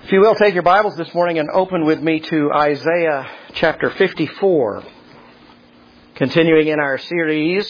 If you will, take your Bibles this morning and open with me to Isaiah chapter 54. Continuing in our series,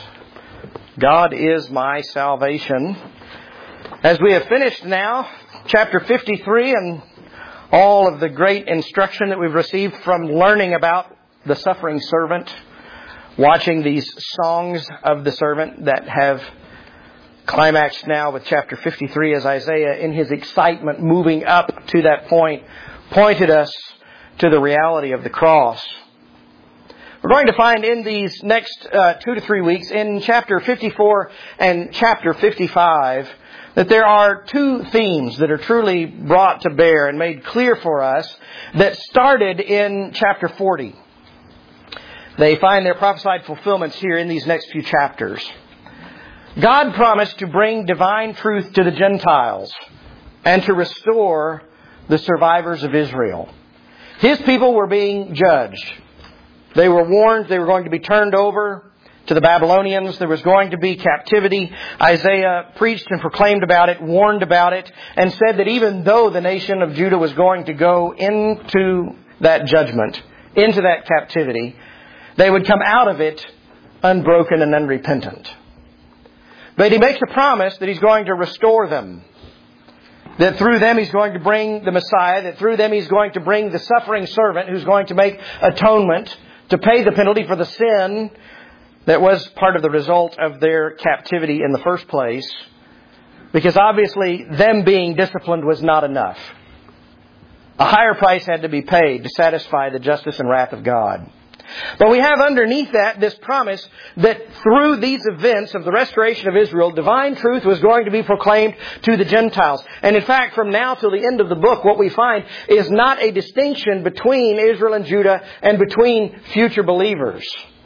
God is my salvation. As we have finished now, chapter 53 and all of the great instruction that we've received from learning about the suffering servant, watching these songs of the servant that have climaxed now with chapter 53 as Isaiah, in his excitement moving up to that point, pointed us to the reality of the cross. We're going to find in these next 2 to 3 weeks, in chapter 54 and chapter 55, that there are two themes that are truly brought to bear and made clear for us that started in chapter 40. They find their prophesied fulfillments here in these next few chapters. God promised to bring divine truth to the Gentiles and to restore the survivors of Israel. His people were being judged. They were warned they were going to be turned over to the Babylonians. There was going to be captivity. Isaiah preached and proclaimed about it, warned about it, and said that even though the nation of Judah was going to go into that judgment, into that captivity, they would come out of it unbroken and unrepentant. But He makes a promise that He's going to restore them. That through them He's going to bring the Messiah. That through them He's going to bring the suffering servant who's going to make atonement to pay the penalty for the sin that was part of the result of their captivity in the first place. Because obviously them being disciplined was not enough. A higher price had to be paid to satisfy the justice and wrath of God. But we have underneath that this promise that through these events of the restoration of Israel, divine truth was going to be proclaimed to the Gentiles. And in fact, from now till the end of the book, what we find is not a distinction between Israel and Judah and between future believers.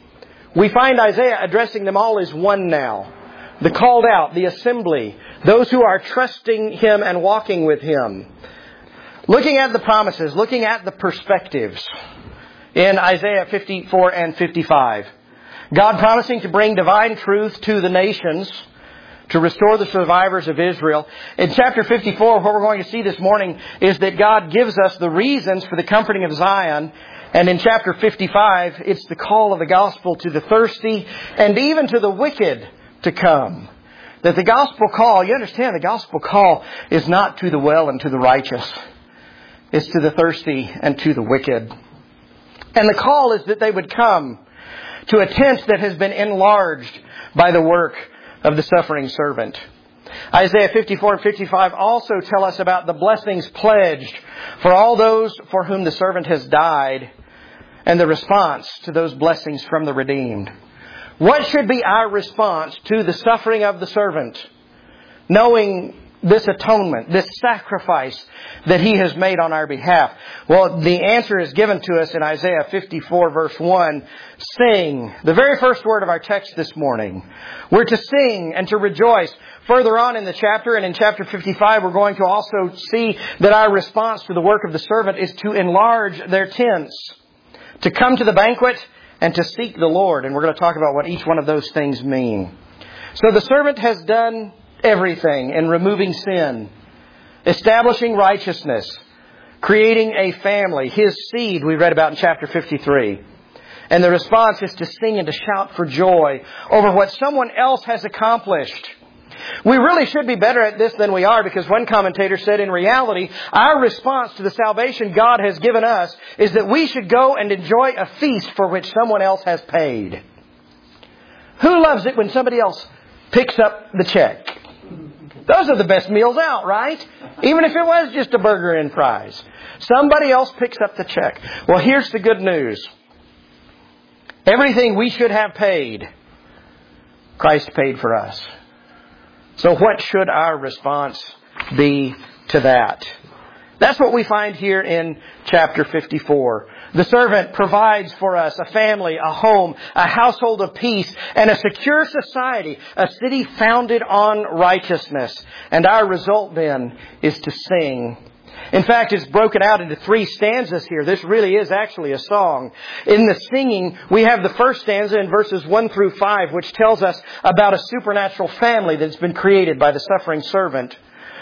We find Isaiah addressing them all as one now. The called out, the assembly, those who are trusting Him and walking with Him. Looking at the promises, looking at the perspectives. In Isaiah 54 and 55. God promising to bring divine truth to the nations, to restore the survivors of Israel. In chapter 54, what we're going to see this morning is that God gives us the reasons for the comforting of Zion. And in chapter 55, it's the call of the gospel to the thirsty and even to the wicked to come. That the gospel call, you understand, the gospel call is not to the well and to the righteous. It's to the thirsty and to the wicked. And the call is that they would come to a tent that has been enlarged by the work of the suffering servant. Isaiah 54 and 55 also tell us about the blessings pledged for all those for whom the servant has died and the response to those blessings from the redeemed. What should be our response to the suffering of the servant, knowing this atonement, this sacrifice that He has made on our behalf? Well, the answer is given to us in Isaiah 54 verse 1. Sing. The very first word of our text this morning. We're to sing and to rejoice. Further on in the chapter and in chapter 55, we're going to also see that our response to the work of the servant is to enlarge their tents, to come to the banquet and to seek the Lord. And we're going to talk about what each one of those things mean. So the servant has done everything in removing sin, establishing righteousness, creating a family, His seed we read about in chapter 53. And the response is to sing and to shout for joy over what someone else has accomplished. We really should be better at this than we are, because one commentator said, in reality, our response to the salvation God has given us is that we should go and enjoy a feast for which someone else has paid. Who loves it when somebody else picks up the check? Those are the best meals out, right? Even if it was just a burger and fries. Somebody else picks up the check. Well, here's the good news. Everything we should have paid, Christ paid for us. So what should our response be to that? That's what we find here in chapter 54. The servant provides for us a family, a home, a household of peace, and a secure society, a city founded on righteousness. And our result then is to sing. In fact, it's broken out into 3 stanzas here. This really is actually a song. In the singing, we have the first stanza in verses 1 through 5, which tells us about a supernatural family that's been created by the suffering servant.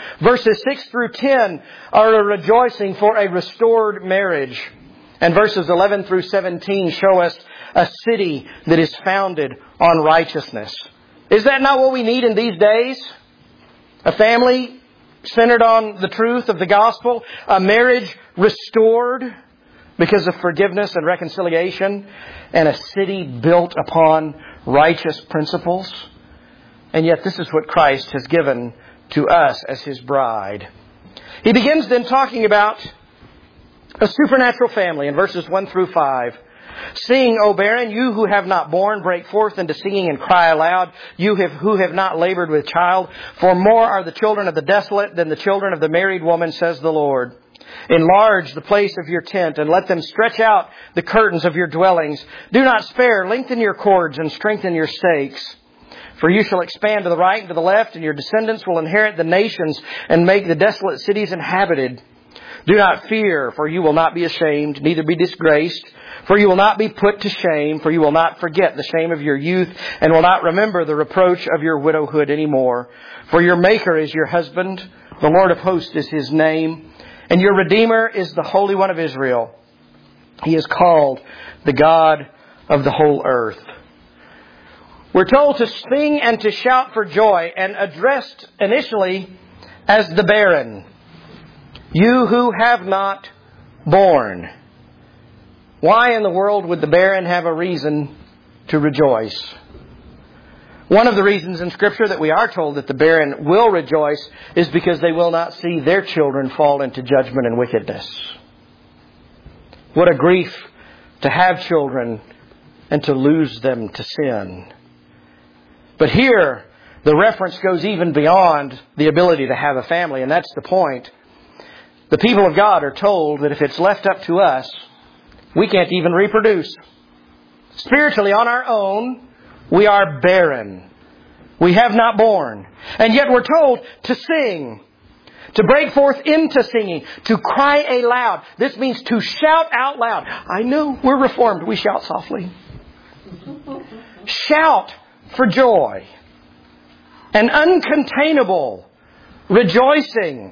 Verses 6 through 10 are a rejoicing for a restored marriage. And verses 11 through 17 show us a city that is founded on righteousness. Is that not what we need in these days? A family centered on the truth of the gospel. A marriage restored because of forgiveness and reconciliation. And a city built upon righteous principles. And yet this is what Christ has given to us as His bride. He begins then talking about a supernatural family in verses 1 through 5. Sing, O barren, you who have not borne, break forth into singing and cry aloud, you who have not labored with child. For more are the children of the desolate than the children of the married woman, says the Lord. Enlarge the place of your tent and let them stretch out the curtains of your dwellings. Do not spare, lengthen your cords and strengthen your stakes. For you shall expand to the right and to the left, and your descendants will inherit the nations and make the desolate cities inhabited. Do not fear, for you will not be ashamed, neither be disgraced. For you will not be put to shame, for you will not forget the shame of your youth, and will not remember the reproach of your widowhood anymore. For your Maker is your husband, the Lord of hosts is His name, and your Redeemer is the Holy One of Israel. He is called the God of the whole earth. We're told to sing and to shout for joy, and addressed initially as the barren. You who have not borne. Why in the world would the barren have a reason to rejoice? One of the reasons in Scripture that we are told that the barren will rejoice is because they will not see their children fall into judgment and wickedness. What a grief to have children and to lose them to sin. But here, the reference goes even beyond the ability to have a family, and that's the point. The people of God are told that if it's left up to us, we can't even reproduce. Spiritually, on our own, we are barren. We have not borne. And yet we're told to sing, to break forth into singing, to cry aloud. This means to shout out loud. I know we're Reformed. We shout softly. Shout for joy. An uncontainable rejoicing.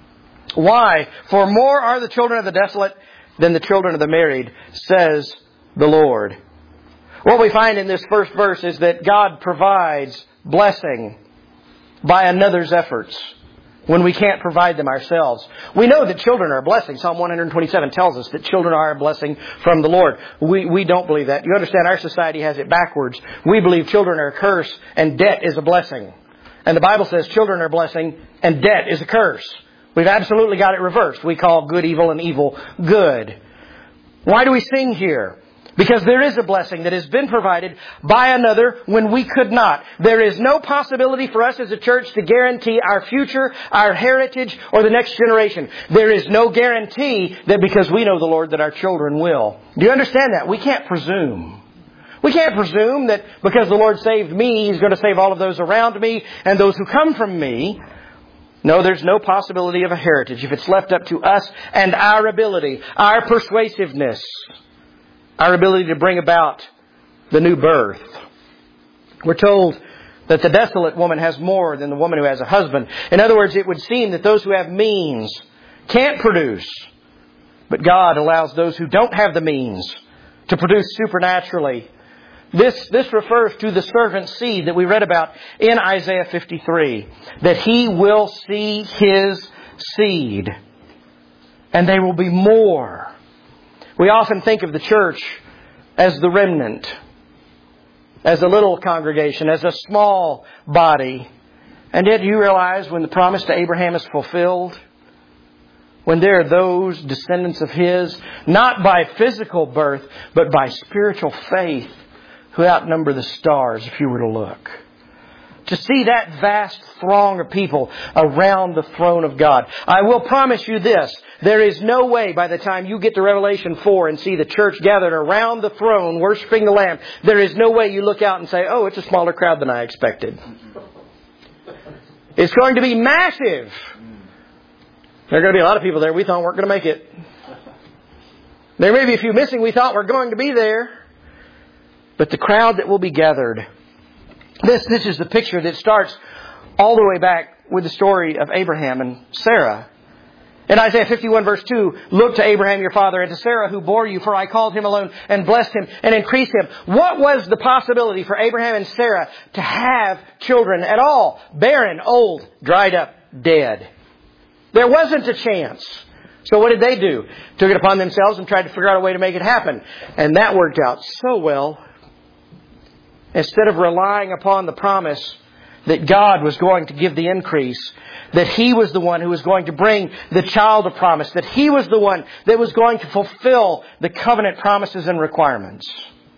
Why? For more are the children of the desolate than the children of the married, says the Lord. What we find in this first verse is that God provides blessing by another's efforts when we can't provide them ourselves. We know that children are a blessing. Psalm 127 tells us that children are a blessing from the Lord. We don't believe that. You understand, our society has it backwards. We believe children are a curse and debt is a blessing. And the Bible says children are a blessing and debt is a curse. We've absolutely got it reversed. We call good evil and evil good. Why do we sing here? Because there is a blessing that has been provided by another when we could not. There is no possibility for us as a church to guarantee our future, our heritage, or the next generation. There is no guarantee that because we know the Lord that our children will. Do you understand that? We can't presume. We can't presume that because the Lord saved me, He's going to save all of those around me and those who come from me. No, there's no possibility of a heritage if it's left up to us and our ability, our persuasiveness, our ability to bring about the new birth. We're told that the desolate woman has more than the woman who has a husband. In other words, it would seem that those who have means can't produce. But God allows those who don't have the means to produce supernaturally. This refers to the servant seed that we read about in Isaiah 53. That he will see his seed. And they will be more. We often think of the church as the remnant. As a little congregation. As a small body. And yet you realize when the promise to Abraham is fulfilled. When there are those descendants of his. Not by physical birth. But by spiritual faith. Who outnumber the stars if you were to look. To see that vast throng of people around the throne of God. I will promise you this. There is no way by the time you get to Revelation 4 and see the church gathered around the throne worshiping the Lamb. There is no way you look out and say, oh, it's a smaller crowd than I expected. It's going to be massive. There are going to be a lot of people there we thought weren't going to make it. There may be a few missing we thought were going to be there. But the crowd that will be gathered, this is the picture that starts all the way back with the story of Abraham and Sarah. In Isaiah 51 verse 2, look to Abraham your father and to Sarah who bore you, for I called him alone and blessed him and increased him. What was the possibility for Abraham and Sarah to have children at all? Barren, old, dried up, dead. There wasn't a chance. So what did they do? Took it upon themselves and tried to figure out a way to make it happen. And that worked out so well. Instead of relying upon the promise that God was going to give the increase, that He was the one who was going to bring the child of promise, that He was the one that was going to fulfill the covenant promises and requirements.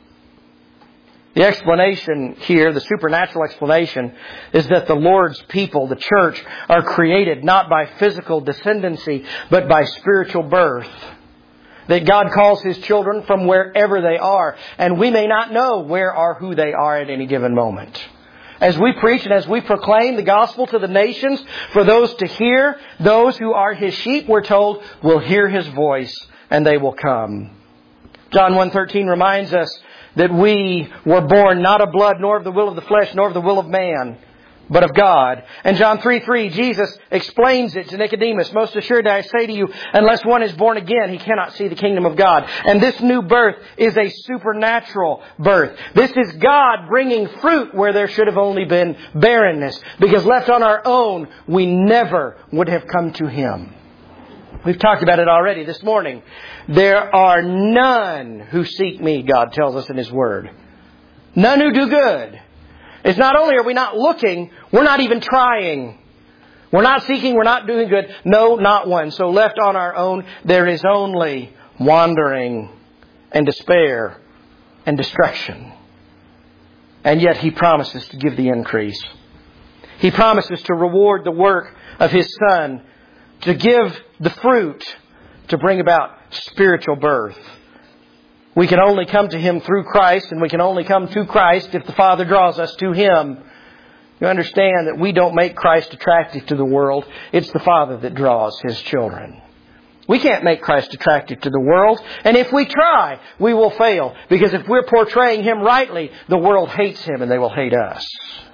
The explanation here, the supernatural explanation, is that the Lord's people, the church, are created not by physical descendancy, but by spiritual birth. That God calls His children from wherever they are, and we may not know where or who they are at any given moment. As we preach and as we proclaim the gospel to the nations, for those to hear, those who are His sheep, we're told, will hear His voice and they will come. John 1:13 reminds us that we were born not of blood, nor of the will of the flesh, nor of the will of man, but of God. And John 3:3, Jesus explains it to Nicodemus. Most assuredly I say to you, unless one is born again, he cannot see the kingdom of God. And this new birth is a supernatural birth. This is God bringing fruit where there should have only been barrenness. Because left on our own, we never would have come to Him. We've talked about it already this morning. There are none who seek me, God tells us in His Word. None who do good. It's not only are we not looking, we're not even trying. We're not seeking, we're not doing good. No, not one. So left on our own, there is only wandering and despair and destruction. And yet He promises to give the increase. He promises to reward the work of His Son, to give the fruit, to bring about spiritual birth. We can only come to Him through Christ, and we can only come to Christ if the Father draws us to Him. You understand that we don't make Christ attractive to the world. It's the Father that draws His children. We can't make Christ attractive to the world. And if we try, we will fail. Because if we're portraying Him rightly, the world hates Him and they will hate us.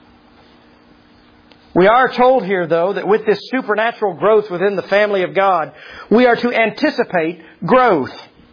We are told here, though, that with this supernatural growth within the family of God, we are to anticipate growth.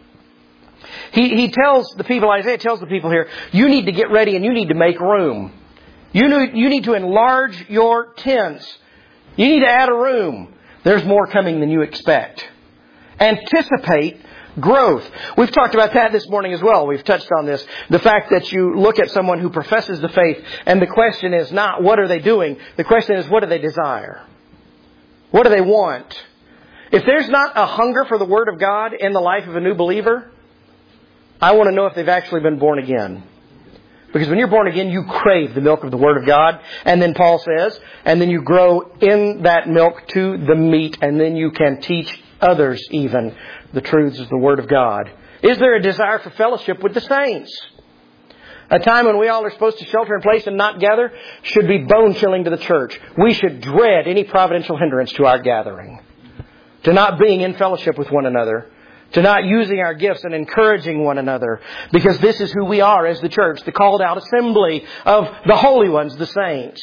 He tells the people, Isaiah tells the people here, you need to get ready and you need to make room. You need to enlarge your tents. You need to add a room. There's more coming than you expect. Anticipate growth. We've talked about that this morning as well. We've touched on this. The fact that you look at someone who professes the faith and the question is not what are they doing? The question is what do they desire? What do they want? If there's not a hunger for the Word of God in the life of a new believer, I want to know if they've actually been born again. Because when you're born again, you crave the milk of the Word of God. And then Paul says, and then you grow in that milk to the meat, and then you can teach others even the truths of the Word of God. Is there a desire for fellowship with the saints? A time when we all are supposed to shelter in place and not gather should be bone-chilling to the church. We should dread any providential hindrance to our gathering. To not being in fellowship with one another. To not using our gifts and encouraging one another. Because this is who we are as the church, the called out assembly of the holy ones, the saints.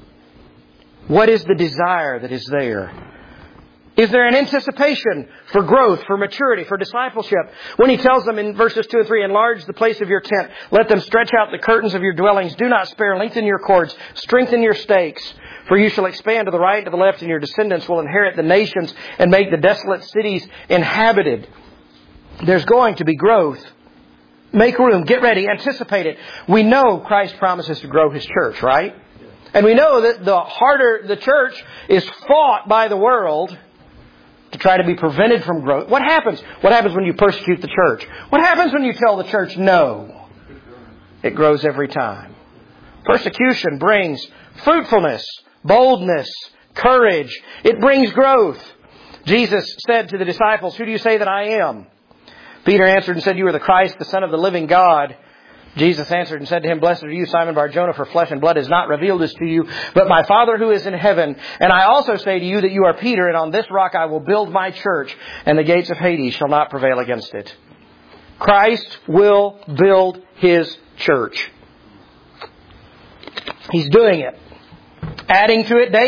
What is the desire that is there? Is there an anticipation for growth, for maturity, for discipleship? When He tells them in verses 2 and 3, enlarge the place of your tent. Let them stretch out the curtains of your dwellings. Do not spare. Lengthen your cords. Strengthen your stakes. For you shall expand to the right and to the left, and your descendants will inherit the nations and make the desolate cities inhabited. There's going to be growth. Make room. Get ready. Anticipate it. We know Christ promises to grow His church, right? And we know that the harder the church is fought by the world to try to be prevented from growth. What happens? What happens when you persecute the church? What happens when you tell the church no? It grows every time. Persecution brings fruitfulness, boldness, courage. It brings growth. Jesus said to the disciples, who do you say that I am? Peter answered and said, you are the Christ, the Son of the living God. Jesus answered and said to him, blessed are you, Simon Bar-Jonah, for flesh and blood has not revealed this to you, but my Father who is in heaven. And I also say to you that you are Peter, and on this rock I will build my church, and the gates of Hades shall not prevail against it. Christ will build His church. He's doing it. Adding to it daily.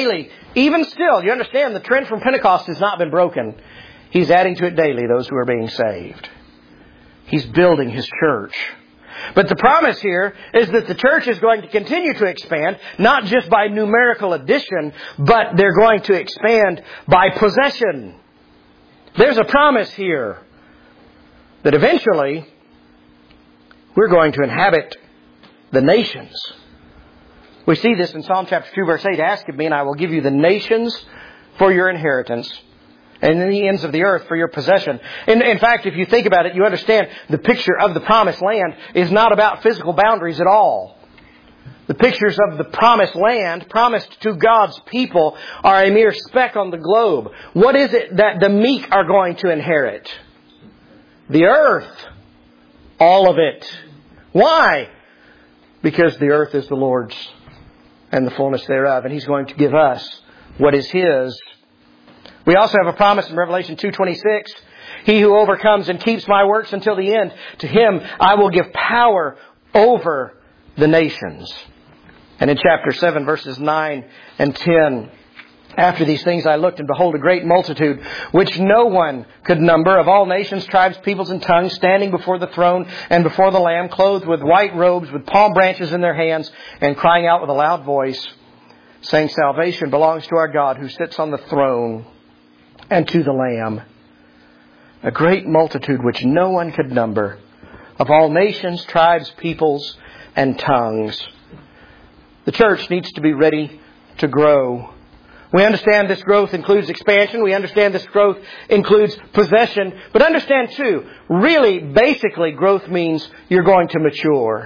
Even still, you understand the trend from Pentecost has not been broken. He's adding to it daily those who are being saved. He's building His church. But the promise here is that the church is going to continue to expand, not just by numerical addition, but they're going to expand by possession. There's a promise here that eventually we're going to inhabit the nations. We see this in Psalm chapter 2, verse 8. Ask of me, and I will give you the nations for your inheritance, and the ends of the earth for your possession. In fact, if you think about it, you understand the picture of the promised land is not about physical boundaries at all. The pictures of the promised land, promised to God's people, are a mere speck on the globe. What is it that the meek are going to inherit? The earth. All of it. Why? Because the earth is the Lord's and the fullness thereof, and He's going to give us what is His. We also have a promise in Revelation 2:26. He who overcomes and keeps my works until the end, to him I will give power over the nations. And in chapter 7, verses 9 and 10, after these things I looked, and behold, a great multitude, which no one could number, of all nations, tribes, peoples, and tongues, standing before the throne and before the Lamb, clothed with white robes, with palm branches in their hands, and crying out with a loud voice, saying, Salvation belongs to our God, who sits on the throne, and to the Lamb. A great multitude which no one could number, of all nations, tribes, peoples, and tongues. The church needs to be ready to grow. We understand this growth includes expansion. We understand this growth includes possession. But understand too, really, basically, growth means you're going to mature.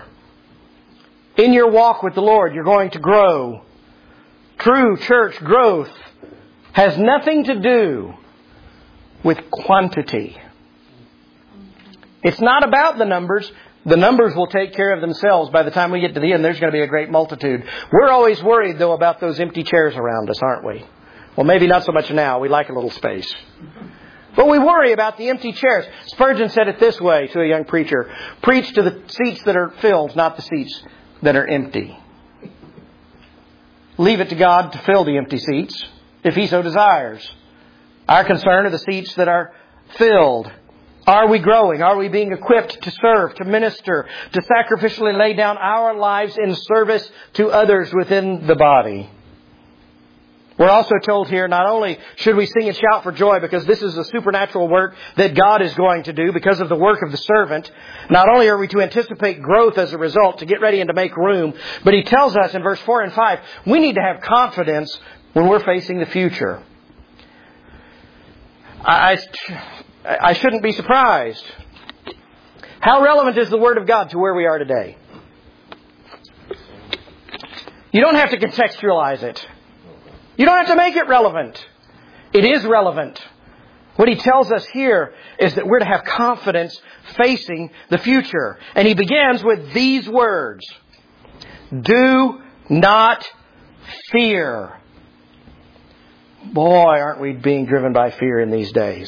In your walk with the Lord, you're going to grow. True church growth has nothing to do with quantity. It's not about the numbers. The numbers will take care of themselves. By the time we get to the end, there's going to be a great multitude. We're always worried, though, about those empty chairs around us, aren't we? Well, maybe not so much now. We like a little space. But we worry about the empty chairs. Spurgeon said it this way to a young preacher. Preach to the seats that are filled, not the seats that are empty. Leave it to God to fill the empty seats, if He so desires. Our concern are the seats that are filled. Are we growing? Are we being equipped to serve, to minister, to sacrificially lay down our lives in service to others within the body? We're also told here, not only should we sing and shout for joy because this is a supernatural work that God is going to do because of the work of the servant. Not only are we to anticipate growth as a result, to get ready and to make room, but He tells us in verse 4 and 5, we need to have confidence when we're facing the future. I shouldn't be surprised. How relevant is the Word of God to where we are today? You don't have to contextualize it. You don't have to make it relevant. It is relevant. What He tells us here is that we're to have confidence facing the future. And He begins with these words. Do not fear. Boy, aren't we being driven by fear in these days.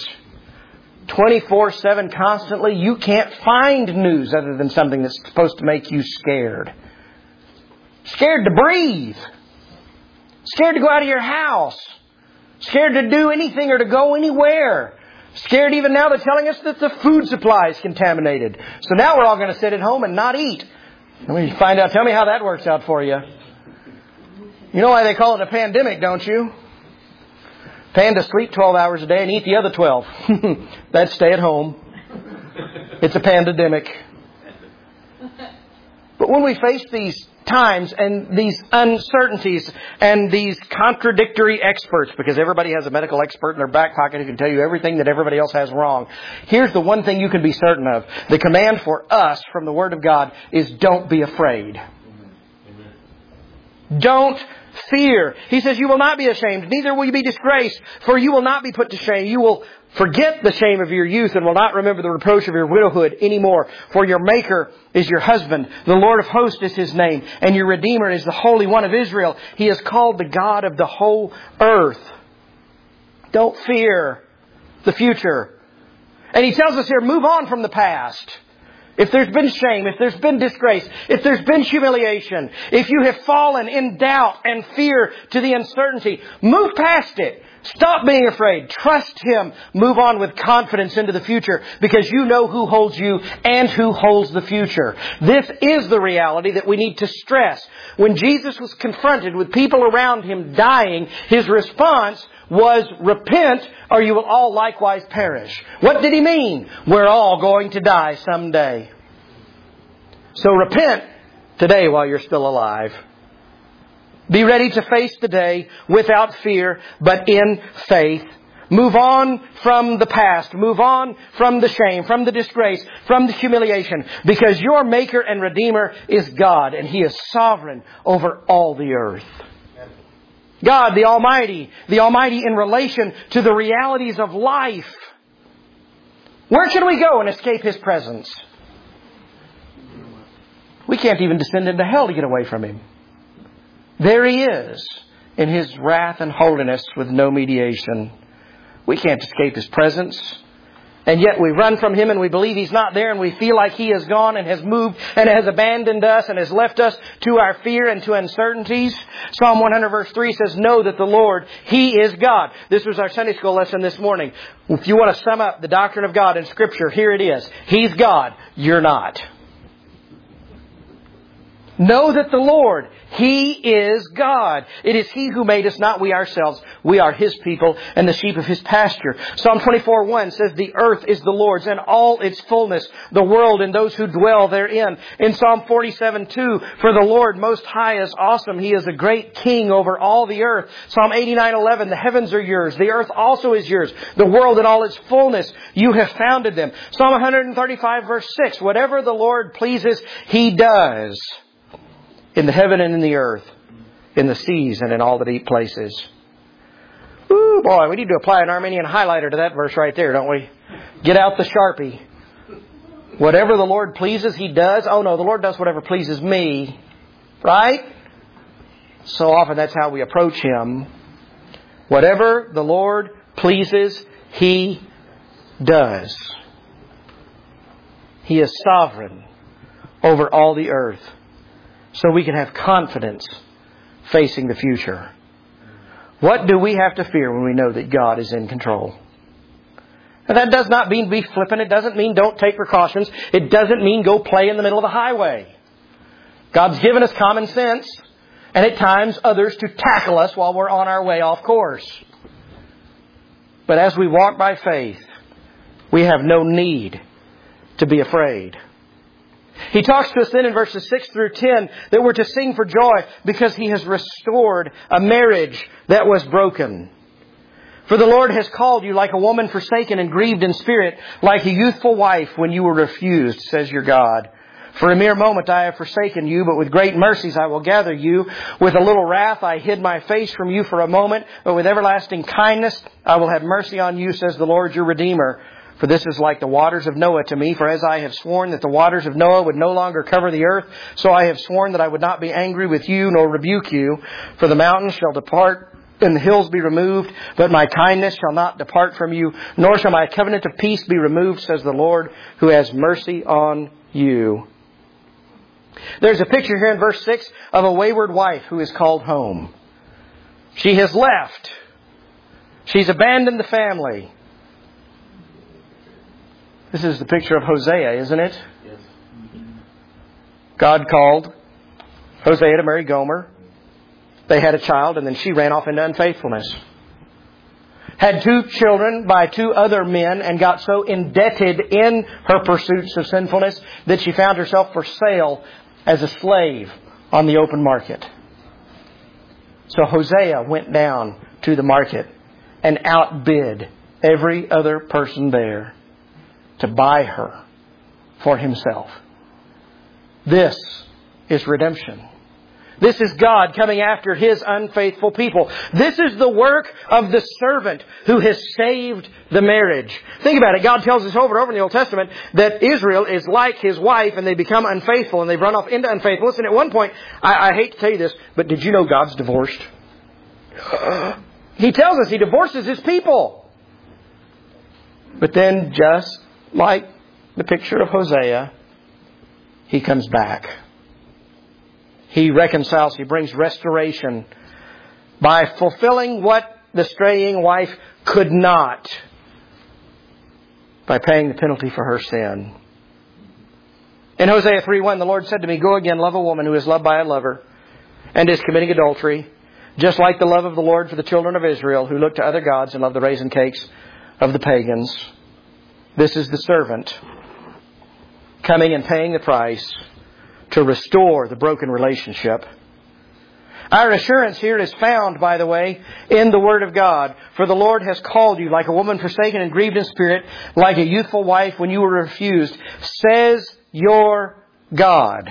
24/7 constantly, you can't find news other than something that's supposed to make you scared. Scared to breathe. Scared to go out of your house. Scared to do anything or to go anywhere. Scared even now they're telling us that the food supply is contaminated. So now we're all going to sit at home and not eat. Let me find out. Tell me how that works out for you. You know why they call it a pandemic, don't you? Panda sleep 12 hours a day and eat the other 12. That's stay at home. It's a pandemic. But when we face these times and these uncertainties and these contradictory experts, because everybody has a medical expert in their back pocket who can tell you everything that everybody else has wrong, here's the one thing you can be certain of. The command for us from the Word of God is don't be afraid. Don't fear. He says, you will not be ashamed, neither will you be disgraced, for you will not be put to shame. You will forget the shame of your youth and will not remember the reproach of your widowhood anymore. For your Maker is your husband. The Lord of hosts is His name. And your Redeemer is the Holy One of Israel. He is called the God of the whole earth. Don't fear the future. And He tells us here, move on from the past. if there's been shame, if there's been disgrace, if there's been humiliation, if you have fallen in doubt and fear to the uncertainty, move past it. Stop being afraid. Trust Him. Move on with confidence into the future because you know who holds you and who holds the future. This is the reality that we need to stress. When Jesus was confronted with people around Him dying, His response was, repent or you will all likewise perish. What did He mean? We're all going to die someday. So repent today while you're still alive. Be ready to face the day without fear, but in faith. Move on from the past. Move on from the shame, from the disgrace, from the humiliation. Because your Maker and Redeemer is God, and He is sovereign over all the earth. God, the Almighty in relation to the realities of life. Where can we go and escape His presence? We can't even descend into hell to get away from Him. There He is in His wrath and holiness with no mediation. We can't escape His presence. And yet we run from Him and we believe He's not there and we feel like He has gone and has moved and has abandoned us and has left us to our fear and to uncertainties. Psalm 100 verse 3 says, know that the Lord, He is God. This was our Sunday school lesson this morning. If you want to sum up the doctrine of God in Scripture, here it is. He's God. You're not. Know that the Lord, He is God. It is He who made us, not we ourselves. We are His people and the sheep of His pasture. Psalm 24:1 says, the earth is the Lord's and all its fullness, the world and those who dwell therein. In Psalm 47:2, for the Lord Most High is awesome. He is a great King over all the earth. Psalm 89:11, the heavens are yours. The earth also is yours. The world and all its fullness, you have founded them. Psalm 135 verse 6, whatever the Lord pleases, He does. In the heaven and in the earth, in the seas and in all the deep places. Ooh, boy, we need to apply an Arminian highlighter to that verse right there, don't we? Get out the Sharpie. Whatever the Lord pleases, He does. Oh no, the Lord does whatever pleases me. Right? So often that's how we approach Him. Whatever the Lord pleases, He does. He is sovereign over all the earth. So we can have confidence facing the future. What do we have to fear when we know that God is in control? And that does not mean be flippant. It doesn't mean don't take precautions. It doesn't mean go play in the middle of the highway. God's given us common sense and at times others to tackle us while we're on our way off course. But as we walk by faith, we have no need to be afraid. He talks to us then in verses 6 through 10 that we're to sing for joy because He has restored a marriage that was broken. For the Lord has called you like a woman forsaken and grieved in spirit, like a youthful wife when you were refused, says your God. For a mere moment I have forsaken you, but with great mercies I will gather you. With a little wrath I hid my face from you for a moment, but with everlasting kindness I will have mercy on you, says the Lord your Redeemer. For this is like the waters of Noah to me. For as I have sworn that the waters of Noah would no longer cover the earth, so I have sworn that I would not be angry with you nor rebuke you. For the mountains shall depart and the hills be removed, but my kindness shall not depart from you, nor shall my covenant of peace be removed, says the Lord, who has mercy on you. There's a picture here in verse 6 of a wayward wife who is called home. She has left. She's abandoned the family. This is the picture of Hosea, isn't it? Yes. God called Hosea to marry Gomer. They had a child and then she ran off into unfaithfulness. Had 2 children by 2 other men and got so indebted in her pursuits of sinfulness that she found herself for sale as a slave on the open market. So Hosea went down to the market and outbid every other person there to buy her for himself. This is redemption. This is God coming after His unfaithful people. This is the work of the servant who has saved the marriage. Think about it. God tells us over and over in the Old Testament that Israel is like his wife and they become unfaithful and they run off into unfaithfulness. And at one point, I hate to tell you this, but did you know God's divorced? He tells us He divorces His people. But then just like the picture of Hosea, He comes back. He reconciles. He brings restoration by fulfilling what the straying wife could not, by paying the penalty for her sin. In Hosea 3:1, the Lord said to me, "Go again, love a woman who is loved by a lover and is committing adultery, just like the love of the Lord for the children of Israel who look to other gods and love the raisin cakes of the pagans." This is the servant coming and paying the price to restore the broken relationship. Our assurance here is found, by the way, in the Word of God. For the Lord has called you like a woman forsaken and grieved in spirit, like a youthful wife when you were refused, says your God.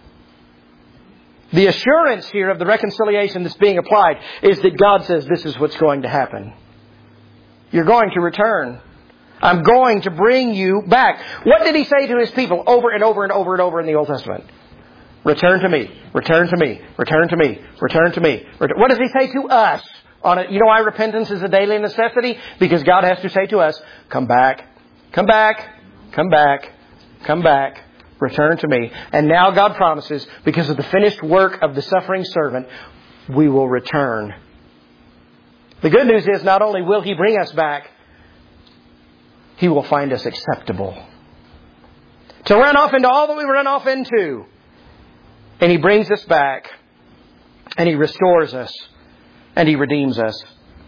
The assurance here of the reconciliation that's being applied is that God says this is what's going to happen. You're going to return. I'm going to bring you back. What did He say to His people over and over and over and over in the Old Testament? Return to me. Return to me. Return to me. Return to me. What does He say to us? You know why repentance is a daily necessity? Because God has to say to us, come back, come back, come back, come back, return to me. And now God promises, because of the finished work of the suffering servant, we will return. The good news is not only will He bring us back, He will find us acceptable. To run off into all that we run off into. And He brings us back. And He restores us. And He redeems us.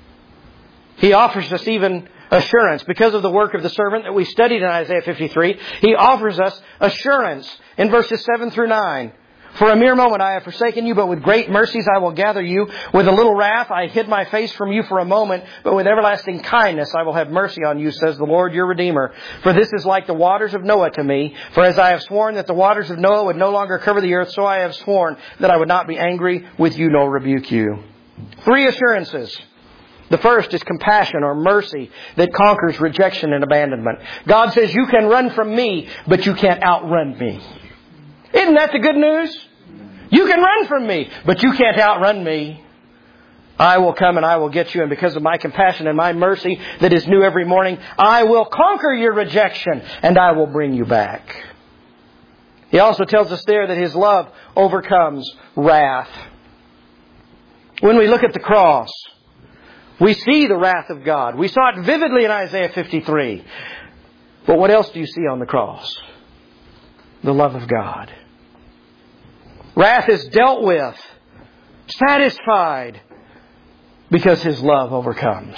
He offers us even assurance. Because of the work of the servant that we studied in Isaiah 53, He offers us assurance in verses 7 through 9. For a mere moment I have forsaken you, but with great mercies I will gather you. With a little wrath I hid my face from you for a moment, but with everlasting kindness I will have mercy on you, says the Lord your Redeemer. For this is like the waters of Noah to me. For as I have sworn that the waters of Noah would no longer cover the earth, so I have sworn that I would not be angry with you nor rebuke you. 3 assurances. The first is compassion or mercy that conquers rejection and abandonment. God says, you can run from me, but you can't outrun me. Isn't that the good news? You can run from me, but you can't outrun me. I will come and I will get you, and because of my compassion and my mercy that is new every morning, I will conquer your rejection and I will bring you back. He also tells us there that His love overcomes wrath. When we look at the cross, we see the wrath of God. We saw it vividly in Isaiah 53. But what else do you see on the cross? The love of God. Wrath is dealt with, satisfied, because His love overcomes.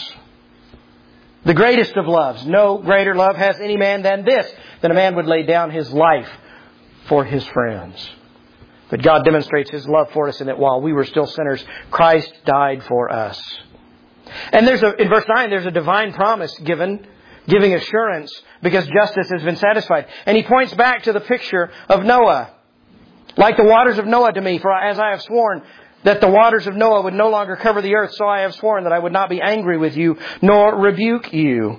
The greatest of loves. No greater love has any man than this, that a man would lay down his life for his friends. But God demonstrates His love for us in that while we were still sinners, Christ died for us. And in verse 9, there's a divine promise giving assurance because justice has been satisfied. And He points back to the picture of Noah. Like the waters of Noah to me, for as I have sworn that the waters of Noah would no longer cover the earth, so I have sworn that I would not be angry with you, nor rebuke you.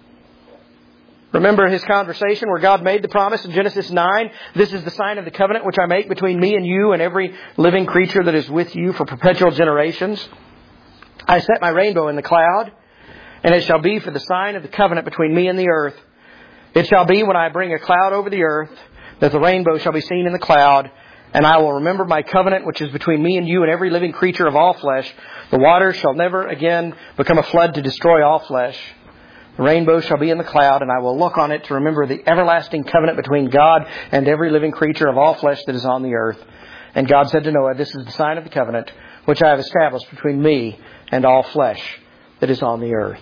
Remember His conversation where God made the promise in Genesis 9, this is the sign of the covenant which I make between me and you and every living creature that is with you for perpetual generations. I set my rainbow in the cloud, and it shall be for the sign of the covenant between me and the earth. It shall be when I bring a cloud over the earth, that the rainbow shall be seen in the cloud, and I will remember my covenant which is between me and you and every living creature of all flesh. The waters shall never again become a flood to destroy all flesh. The rainbow shall be in the cloud, and I will look on it to remember the everlasting covenant between God and every living creature of all flesh that is on the earth. And God said to Noah, this is the sign of the covenant which I have established between me and all flesh that is on the earth.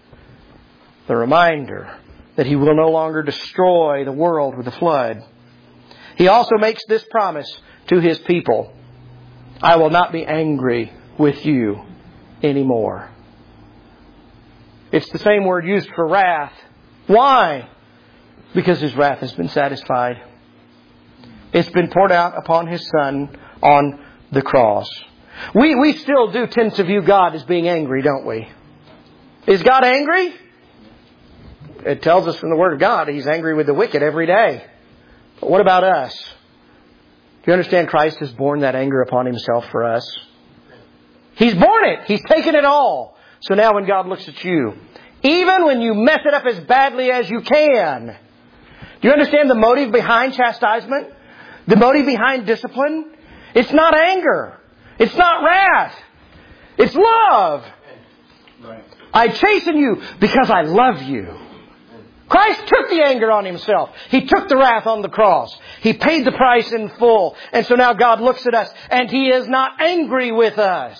The reminder that He will no longer destroy the world with a flood. He also makes this promise to His people. I will not be angry with you anymore. It's the same word used for wrath. Why? Because His wrath has been satisfied. It's been poured out upon His Son on the cross. We still do tend to view God as being angry, don't we? Is God angry? It tells us from the Word of God He's angry with the wicked every day. But what about us? Do you understand Christ has borne that anger upon Himself for us? He's borne it. He's taken it all. So now when God looks at you, even when you mess it up as badly as you can, do you understand the motive behind chastisement? The motive behind discipline, it's not anger. It's not wrath. It's love. I chasten you because I love you. Christ took the anger on Himself. He took the wrath on the cross. He paid the price in full. And so now God looks at us and He is not angry with us.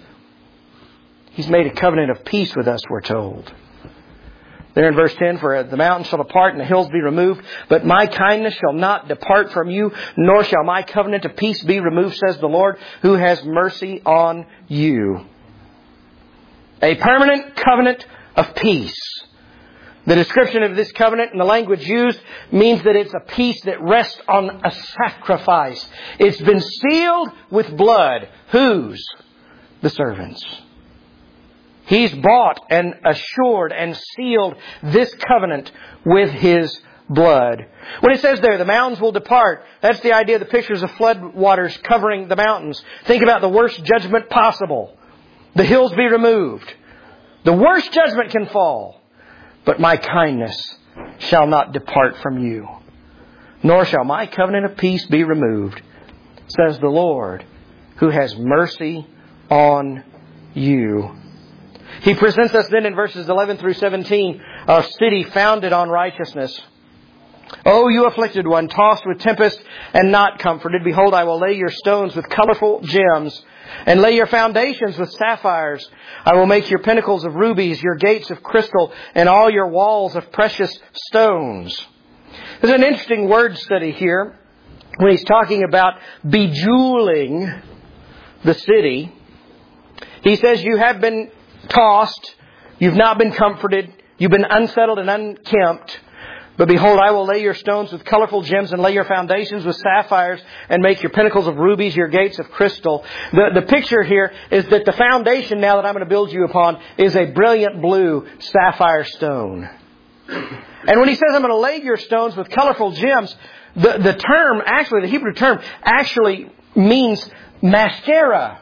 He's made a covenant of peace with us, we're told. There in verse 10, for the mountains shall depart and the hills be removed, but my kindness shall not depart from you, nor shall my covenant of peace be removed, says the Lord, who has mercy on you. A permanent covenant of peace. The description of this covenant and the language used means that it's a peace that rests on a sacrifice. It's been sealed with blood. Whose? The servants. He's bought and assured and sealed this covenant with His blood. When it says there, the mountains will depart, that's the idea of the pictures of flood waters covering the mountains. Think about the worst judgment possible. The hills be removed. The worst judgment can fall. But my kindness shall not depart from you, nor shall my covenant of peace be removed, says the Lord, who has mercy on you. He presents us then in verses 11 through 17, a city founded on righteousness. O you afflicted one, tossed with tempest and not comforted, behold, I will lay your stones with colorful gems, and lay your foundations with sapphires. I will make your pinnacles of rubies, your gates of crystal, and all your walls of precious stones. There's an interesting word study here when he's talking about bejeweling the city. He says you have been tossed, you've not been comforted, you've been unsettled and unkempt. But behold, I will lay your stones with colorful gems and lay your foundations with sapphires and make your pinnacles of rubies, your gates of crystal. The picture here is that the foundation now that I'm going to build you upon is a brilliant blue sapphire stone. And when he says I'm going to lay your stones with colorful gems, the term, actually the Hebrew term, actually means mascara.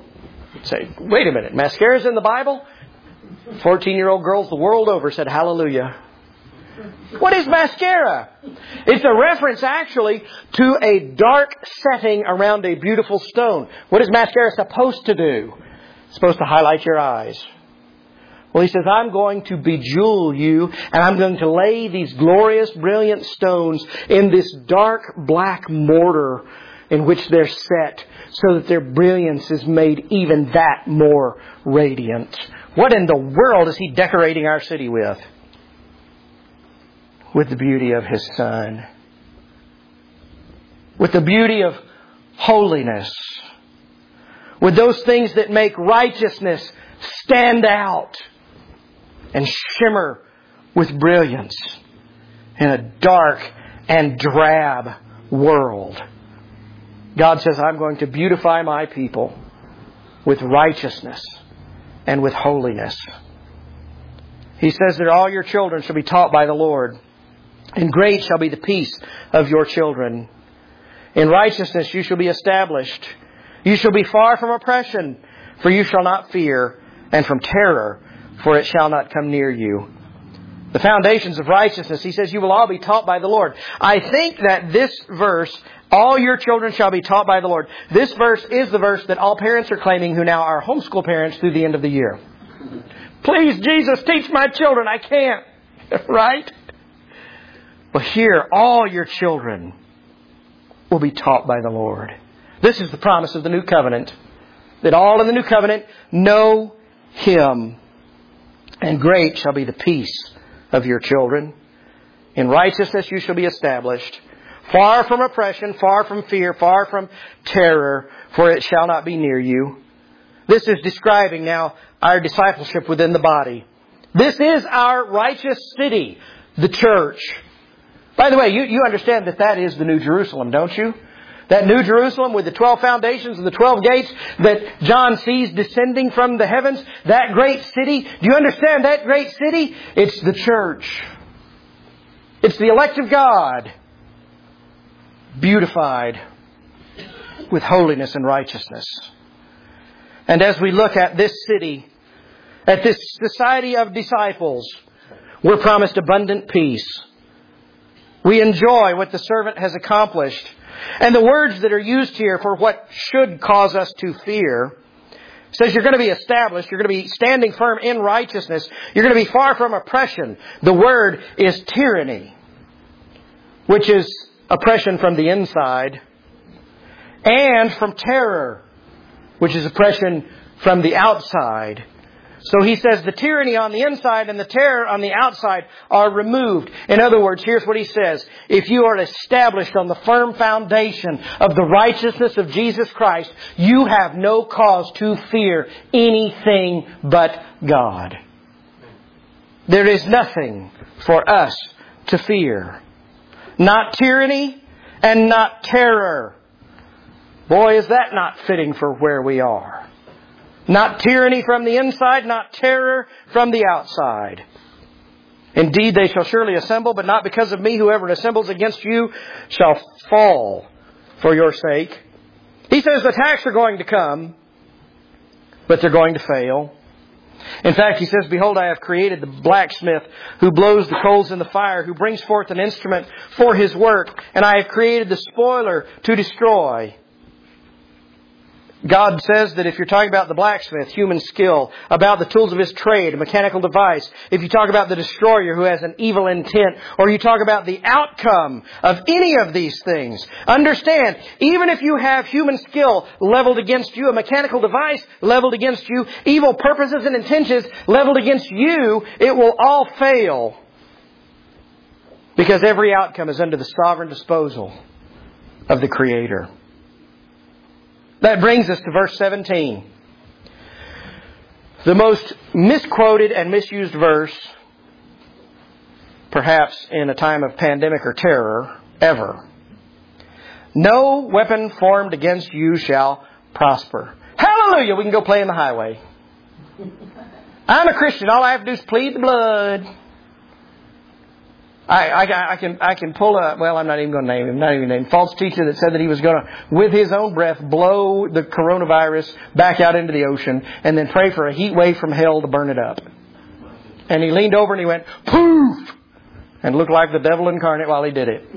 Say, wait a minute, mascara's in the Bible? 14-year-old girls the world over said hallelujah. What is mascara? It's a reference actually to a dark setting around a beautiful stone. What is mascara supposed to do? It's supposed to highlight your eyes. Well, he says, I'm going to bejewel you and I'm going to lay these glorious, brilliant stones in this dark black mortar in which they're set so that their brilliance is made even that more radiant. What in the world is He decorating our city with? With the beauty of His Son. With the beauty of holiness. With those things that make righteousness stand out and shimmer with brilliance in a dark and drab world. God says, I'm going to beautify my people with righteousness and with holiness. He says that all your children shall be taught by the Lord. And great shall be the peace of your children. In righteousness you shall be established. You shall be far from oppression, for you shall not fear, and from terror, for it shall not come near you. The foundations of righteousness, he says, you will all be taught by the Lord. I think that this verse, all your children shall be taught by the Lord. This verse is the verse that all parents are claiming who now are homeschool parents through the end of the year. Please, Jesus, teach my children. I can't. Right? But here, all your children will be taught by the Lord. This is the promise of the new covenant. That all in the new covenant know Him. And great shall be the peace of your children. In righteousness you shall be established. Far from oppression, far from fear, far from terror, for it shall not be near you. This is describing now our discipleship within the body. This is our righteous city, the church. By the way, you understand that is the New Jerusalem, don't you? That New Jerusalem with the 12 foundations and the 12 gates that John sees descending from the heavens. That great city. Do you understand that great city? It's the church. It's the elect of God. Beautified with holiness and righteousness. And as we look at this city, at this society of disciples, we're promised abundant peace. We enjoy what the servant has accomplished. And the words that are used here for what should cause us to fear says you're going to be established, you're going to be standing firm in righteousness, you're going to be far from oppression. The word is tyranny, which is oppression from the inside, and from terror, which is oppression from the outside. So he says the tyranny on the inside and the terror on the outside are removed. In other words, here's what he says. If you are established on the firm foundation of the righteousness of Jesus Christ, you have no cause to fear anything but God. There is nothing for us to fear. Not tyranny and not terror. Boy, is that not fitting for where we are. Not tyranny from the inside, not terror from the outside. Indeed, they shall surely assemble, but not because of me. Whoever assembles against you shall fall for your sake. He says attacks are going to come, but they're going to fail. In fact, he says, behold, I have created the blacksmith who blows the coals in the fire, who brings forth an instrument for his work, and I have created the spoiler to destroy. God says that if you're talking about the blacksmith, human skill, about the tools of his trade, a mechanical device, if you talk about the destroyer who has an evil intent, or you talk about the outcome of any of these things, understand, even if you have human skill leveled against you, a mechanical device leveled against you, evil purposes and intentions leveled against you, it will all fail. Because every outcome is under the sovereign disposal of the Creator. That brings us to verse 17. The most misquoted and misused verse, perhaps in a time of pandemic or terror, ever. No weapon formed against you shall prosper. Hallelujah! We can go play in the highway. I'm a Christian. All I have to do is plead the blood. I can pull a, well, I'm not even going to name him, not even name him, false teacher that said that he was going to, with his own breath, blow the coronavirus back out into the ocean and then pray for a heat wave from hell to burn it up. And he leaned over and he went, poof! And looked like the devil incarnate while he did it.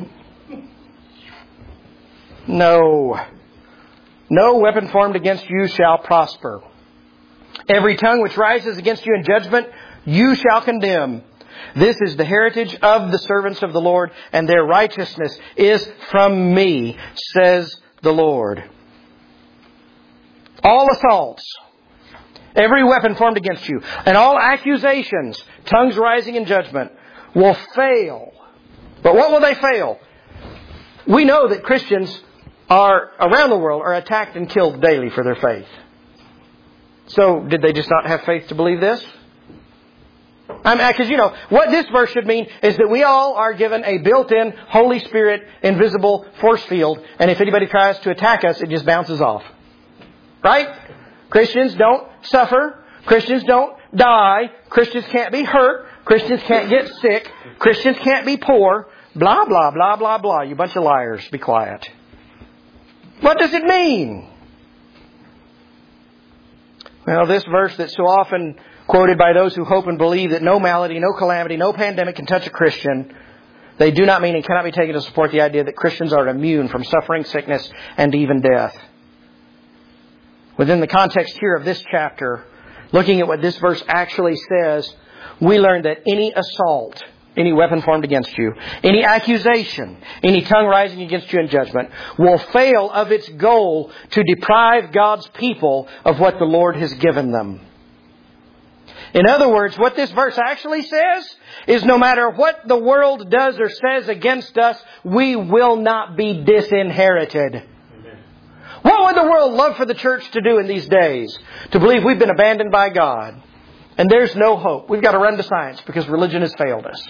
No. No weapon formed against you shall prosper. Every tongue which rises against you in judgment, you shall condemn. This is the heritage of the servants of the Lord, and their righteousness is from me, says the Lord. All assaults, every weapon formed against you, and all accusations, tongues rising in judgment, will fail. But what will they fail? We know that Christians around the world are attacked and killed daily for their faith. So, did they just not have faith to believe this? Because, what this verse should mean is that we all are given a built-in Holy Spirit invisible force field, and if anybody tries to attack us, it just bounces off. Right? Christians don't suffer. Christians don't die. Christians can't be hurt. Christians can't get sick. Christians can't be poor. Blah, blah, blah, blah, blah. You bunch of liars. Be quiet. What does it mean? Well, this verse that's so often quoted by those who hope and believe that no malady, no calamity, no pandemic can touch a Christian, they do not mean and cannot be taken to support the idea that Christians are immune from suffering, sickness, and even death. Within the context here of this chapter, looking at what this verse actually says, we learn that any assault, any weapon formed against you, any accusation, any tongue rising against you in judgment, will fail of its goal to deprive God's people of what the Lord has given them. In other words, what this verse actually says is no matter what the world does or says against us, we will not be disinherited. Amen. What would the world love for the church to do in these days? To believe we've been abandoned by God and there's no hope. We've got to run to science because religion has failed us.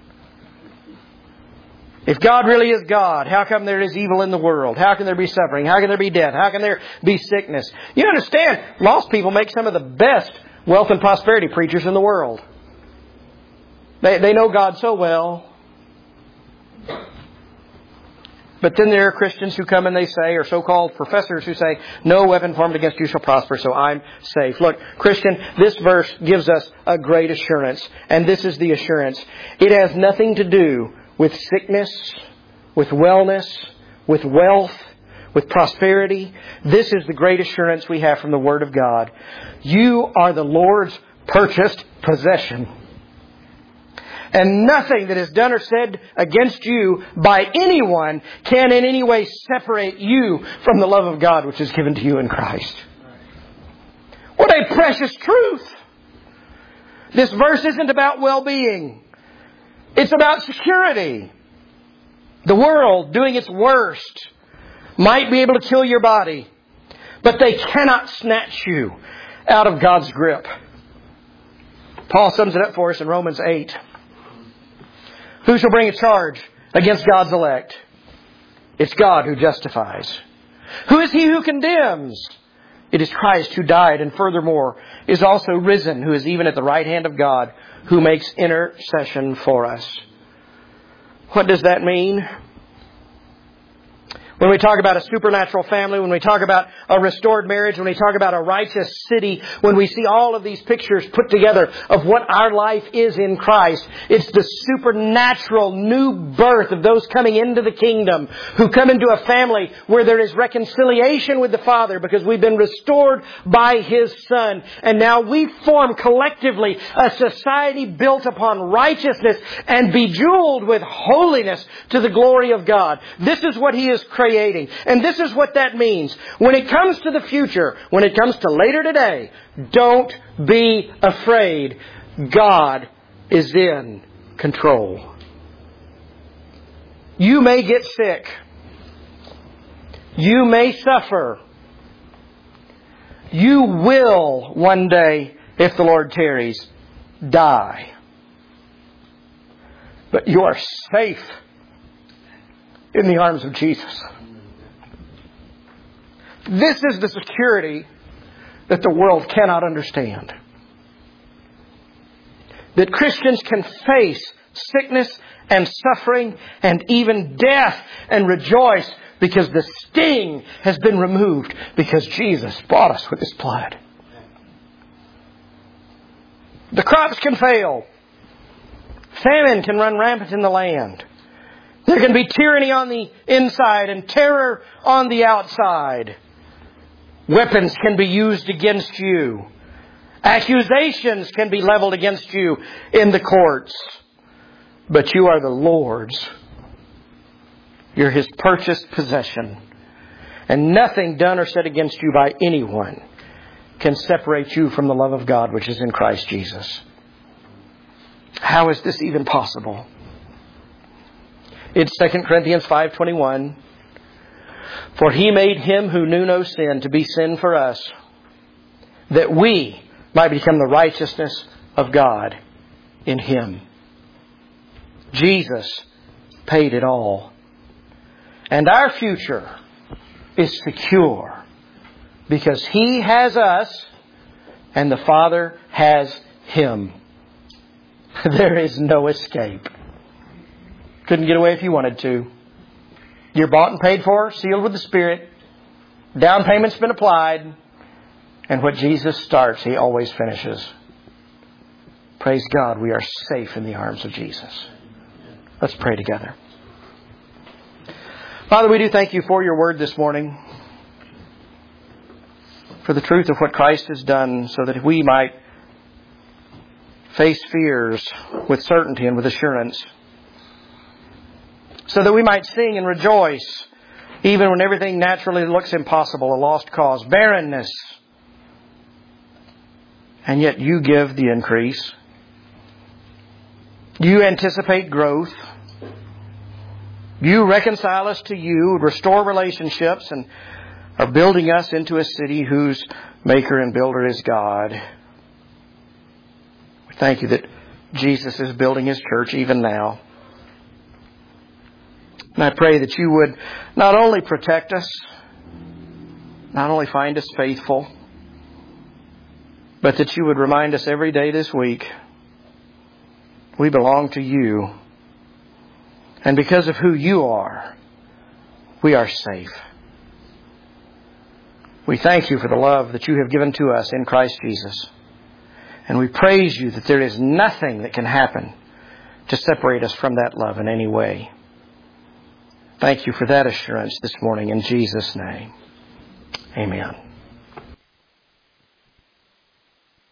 If God really is God, how come there is evil in the world? How can there be suffering? How can there be death? How can there be sickness? You understand, lost people make some of the best wealth and prosperity preachers in the world. They know God so well. But then there are Christians who come and they say, or so-called professors who say, no weapon formed against you shall prosper, so I'm safe. Look, Christian, this verse gives us a great assurance. And this is the assurance. It has nothing to do with sickness, with wellness, with wealth, with prosperity. This is the great assurance we have from the Word of God. You are the Lord's purchased possession. And nothing that is done or said against you by anyone can in any way separate you from the love of God which is given to you in Christ. What a precious truth! This verse isn't about well-being. It's about security. The world, doing its worst, might be able to kill your body, but they cannot snatch you out of God's grip. Paul sums it up for us in Romans 8. Who shall bring a charge against God's elect? It's God who justifies. Who is he who condemns? It is Christ who died and furthermore is also risen, who is even at the right hand of God, who makes intercession for us. What does that mean? When we talk about a supernatural family, when we talk about a restored marriage, when we talk about a righteous city, when we see all of these pictures put together of what our life is in Christ, it's the supernatural new birth of those coming into the kingdom, who come into a family where there is reconciliation with the Father because we've been restored by His Son. And now we form collectively a society built upon righteousness and bejeweled with holiness to the glory of God. This is what He is creating. And this is what that means. When it comes to the future, when it comes to later today, don't be afraid. God is in control. You may get sick. You may suffer. You will one day, if the Lord tarries, die. But you are safe in the arms of Jesus. This is the security that the world cannot understand. That Christians can face sickness and suffering and even death and rejoice because the sting has been removed because Jesus bought us with His blood. The crops can fail. Famine can run rampant in the land. There can be tyranny on the inside and terror on the outside. Weapons can be used against you. Accusations can be leveled against you in the courts. But you are the Lord's. You're His purchased possession. And nothing done or said against you by anyone can separate you from the love of God which is in Christ Jesus. How is this even possible? It's 2 Corinthians 5:21. For He made Him who knew no sin to be sin for us, that we might become the righteousness of God in Him. Jesus paid it all. And our future is secure because He has us and the Father has Him. There is no escape. Couldn't get away if you wanted to. You're bought and paid for, sealed with the Spirit. Down payment's been applied. And what Jesus starts, He always finishes. Praise God, we are safe in the arms of Jesus. Let's pray together. Father, we do thank You for Your Word this morning. For the truth of what Christ has done so that we might face fears with certainty and with assurance. So that we might sing and rejoice even when everything naturally looks impossible, a lost cause, barrenness. And yet You give the increase. You anticipate growth. You reconcile us to You, restore relationships, and are building us into a city whose maker and builder is God. We thank You that Jesus is building His church even now. And I pray that You would not only protect us, not only find us faithful, but that You would remind us every day this week, we belong to You. And because of who You are, we are safe. We thank You for the love that You have given to us in Christ Jesus. And we praise You that there is nothing that can happen to separate us from that love in any way. Thank you for that assurance this morning in Jesus' name. Amen.